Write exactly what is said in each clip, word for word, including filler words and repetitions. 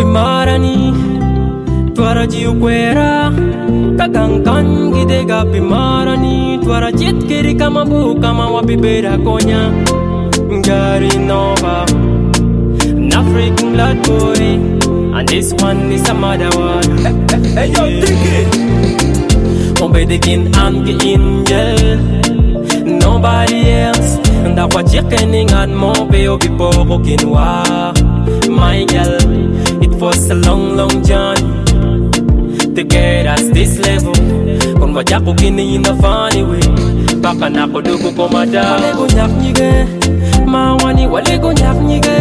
marani twara jiukwera kagangan gide gapi marani twara jitkiri kama bu kama wapibera konya ngari nova an African blood boy and this one is a mother one. Hey yo, Tiki Obedikin and the angel nobody else and that what you can and more baby boko kinwa my girl. It was a long long journey to get us this level. Kon wajako kini in a funny way. Baka na ko dugo ko mada. Wale go nyak nyige, mawani wale go nyak nyige,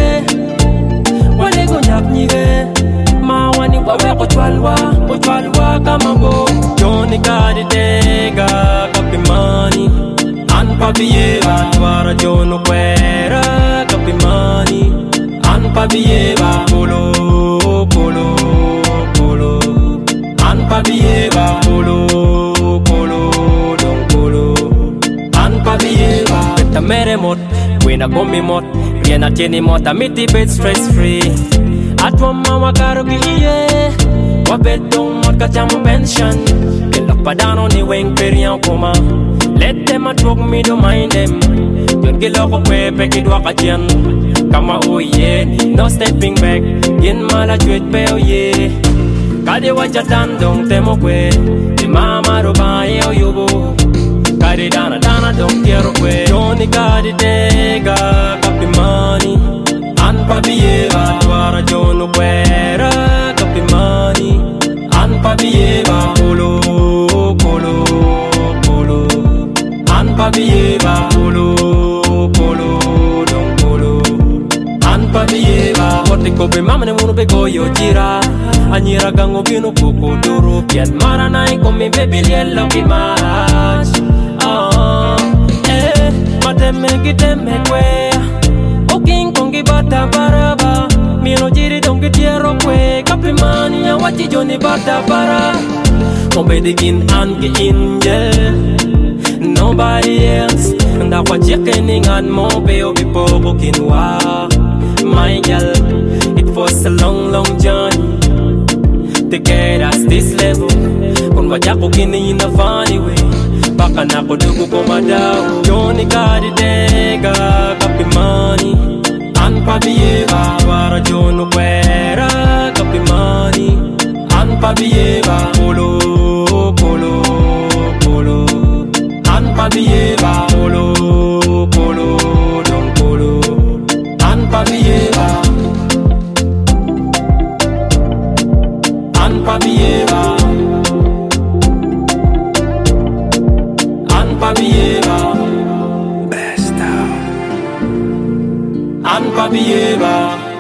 wale go nyak nyige, mawani wawe ko chwalwa, ko chwalwa kama bo. Johnny kadi tega kapi money, an papiye ba twara jono kwera kapi money, an papiye ba polo polo polo, an papiye ba polo polo don polo, an papiye ba. Beta mere mot, wena komi mot, riena tieni mot, amiti bed stress free. Atwa mama karo kiye, wabed dong mot kachamu pension. Kelok padano ni weng perian koma. Let them a talk me, don't mind them. Don't get loco kwe peki dwa kajian. Kama oh yeah, no stepping back. Yen mala chwet pe oh yeah. Kade waja dong temo kwe. Di mama roba ye oh yobo. Kade dana dana dong kiero kwe. Johnny kade tega kapi money. An papiye ba twara jono kwera kapi money. An papiye ba polo polo polo. An papiye ba polo polo don polo. An papiye ba hote kope mama ne munu be goyo jira. Anyira gango bino koko duro. Pian maranai komi baby lielo ki match. Ah eh mateme kiteme kwe. Oking kongi bata baraba. Mino jiri dongi tiero kwe. Kapi mani ya wachi joni bata bara. Obedikin and the angel nobody else and that what you can and more baby boko kinwa my girl. It was a long long journey to get us this level. Kon wajako kini in a funny way. Baka na ko dugo ko madao. Johnny kadi tega kapi money. An papiye ba twara jono kwera kapi money. An papiye ba polo polo polo. An papiye ba polo polo don polo. An papiye ba. An papiye ba. An papiye ba. Best out An papiye ba.